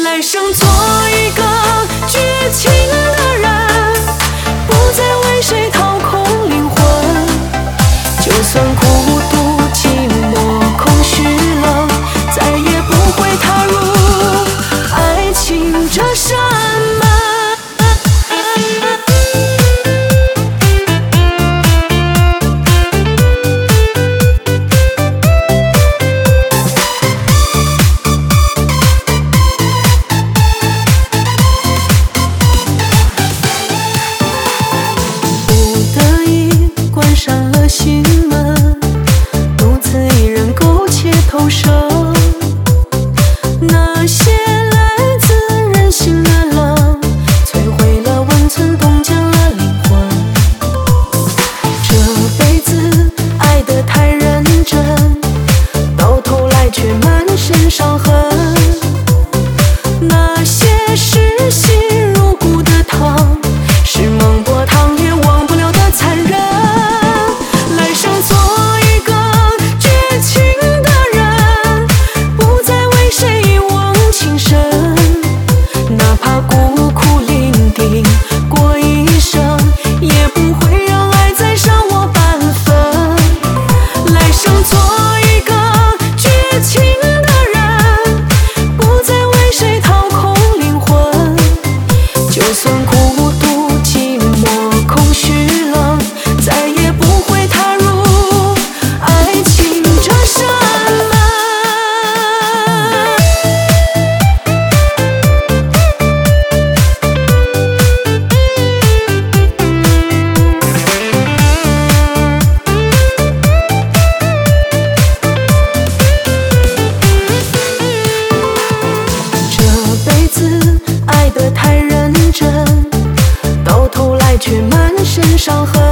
来生做一个绝情的人，不再为谁掏空灵魂。就算孤独、寂寞、空虚冷，再也不会踏入爱情这扇门。心门，独自一人苟且偷生。那些来自人心的冷，摧毁了温存，冻僵了灵魂。这辈子爱得太认真，到头来却满身伤痕。那些视心如骨的疼，是孟婆汤也忘不了的残忍。就算孤独、寂寞、空虚冷，再也不会踏入爱情这扇门。这辈子爱得太认真，到头来却满身伤痕。